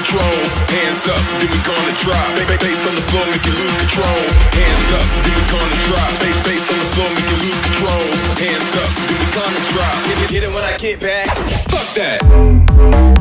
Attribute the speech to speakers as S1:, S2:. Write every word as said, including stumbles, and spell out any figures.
S1: control. Hands up, then we gonna drop. Bass on the floor, make you lose control. Hands up, then we gonna drop. Bass, bass on the floor, make you lose control. Hands up, then we gonna drop. Hit it, hit it when I get back. Fuck that.